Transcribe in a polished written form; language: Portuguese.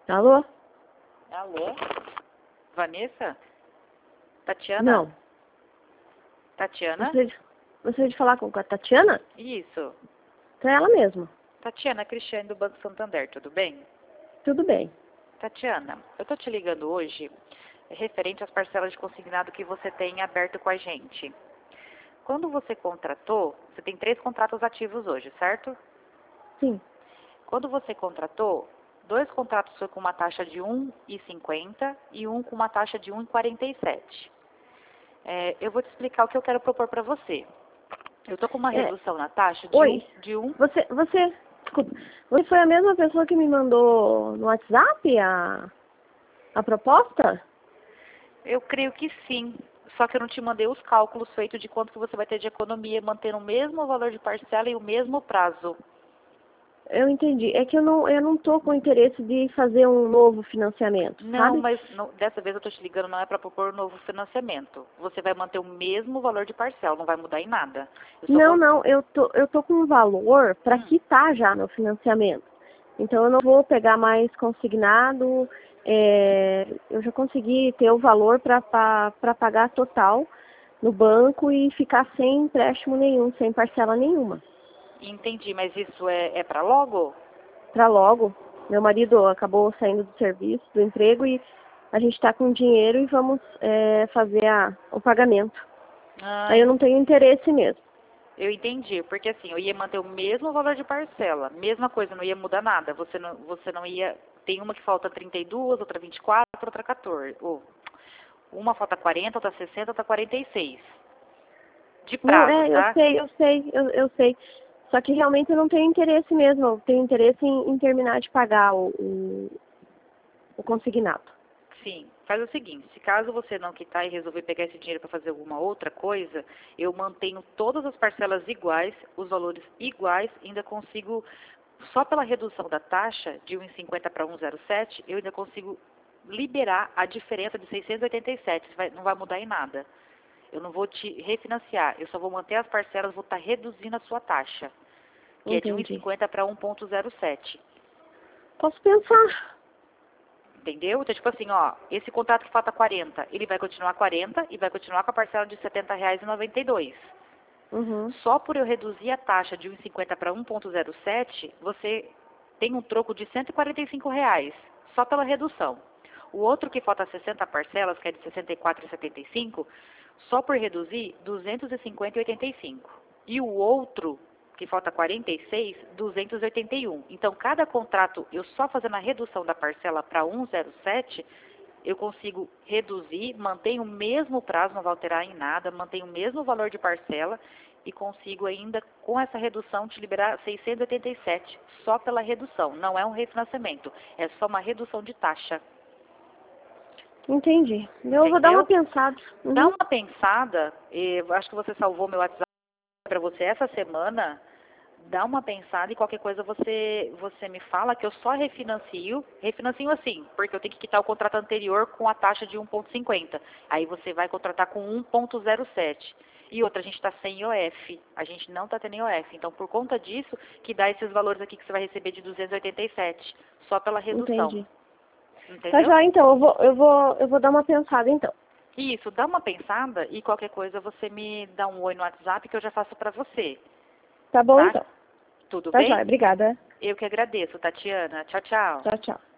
Alô? Alô? Vanessa? Tatiana? Não. Tatiana? Gostaria de falar com a Tatiana? Isso. É ela mesma. Tatiana, Cristiane do Banco Santander, tudo bem? Tudo bem. Tatiana, eu tô te ligando hoje referente às parcelas de consignado que você tem aberto com a gente. Quando você contratou, você tem 3 contratos ativos hoje, certo? Sim. Quando você contratou, 2 contratos foi com uma taxa de 1,50 e um com uma taxa de 1,47. Eu vou te explicar o que eu quero propor para você. Eu tô com uma redução na taxa de Oi. de um. Desculpa. Você foi a mesma pessoa que me mandou no WhatsApp a proposta? Eu creio que sim. Só que eu não te mandei os cálculos feitos de quanto que você vai ter de economia mantendo o mesmo valor de parcela e o mesmo prazo. Eu entendi. É que eu não tô com interesse de fazer um novo financiamento, Não, sabe? mas dessa vez eu tô te ligando, não é para propor um novo financiamento. Você vai manter o mesmo valor de parcela, não vai mudar em nada. Eu só vou... Não, eu tô com um valor para quitar já meu financiamento. Então eu não vou pegar mais consignado. Eu já consegui ter o valor para pagar total no banco e ficar sem empréstimo nenhum, sem parcela nenhuma. Entendi, mas isso é para logo? Para logo. Meu marido acabou saindo do serviço, do emprego, e a gente está com dinheiro e vamos fazer o pagamento. Aí eu não tenho interesse mesmo. Eu entendi, porque assim, eu ia manter o mesmo valor de parcela, mesma coisa, não ia mudar nada. Você não ia. Tem uma que falta 32, outra 24, outra 14. Uma falta 40, outra 60, outra 46. De Não, prazo, eu tá? sei, eu sei. Só que realmente eu não tenho interesse mesmo. Eu tenho interesse em terminar de pagar o consignado. Sim. Faz o seguinte, se caso você não quitar e resolver pegar esse dinheiro para fazer alguma outra coisa, eu mantenho todas as parcelas iguais, os valores iguais, ainda consigo, só pela redução da taxa de 1,50 para 1,07, eu ainda consigo liberar a diferença de 687, não vai mudar em nada. Eu não vou te refinanciar, eu só vou manter as parcelas, vou estar reduzindo a sua taxa, que é de Entendi. 1,50 para 1,07. Posso pensar. Entendeu? Então, tipo assim, ó, esse contrato que falta 40, ele vai continuar 40 e vai continuar com a parcela de R$ 70,92. Uhum. Só por eu reduzir a taxa de 1,50 para 1,07, você tem um troco de R$ 145, só pela redução. O outro que falta 60 parcelas, que é de 64,75, só por reduzir, 250,85. E o outro, que falta 46, 281. Então, cada contrato, eu só fazendo a redução da parcela para 107, eu consigo reduzir, mantenho o mesmo prazo, não vai alterar em nada, mantenho o mesmo valor de parcela e consigo ainda, com essa redução, te liberar 687, só pela redução. Não é um refinanciamento, é só uma redução de taxa. Entendi. Eu vou dar uma pensada. Dá Uhum. uma pensada, acho que você salvou meu WhatsApp para você essa semana. Dá uma pensada e qualquer coisa você me fala que eu só refinancio assim, porque eu tenho que quitar o contrato anterior com a taxa de 1,50. Aí você vai contratar com 1,07. E outra, a gente está sem IOF, a gente não está tendo IOF. Então, por conta disso, que dá esses valores aqui que você vai receber de 287, só pela redução. Entendi. Entendeu? Tá já, então, eu vou dar uma pensada, então. Isso, dá uma pensada e qualquer coisa você me dá um oi no WhatsApp que eu já faço para você. Tá bom, Tá? então. Tudo Tá bem? já, obrigada. Eu que agradeço, Tatiana. Tchau, tchau. Tchau, tchau.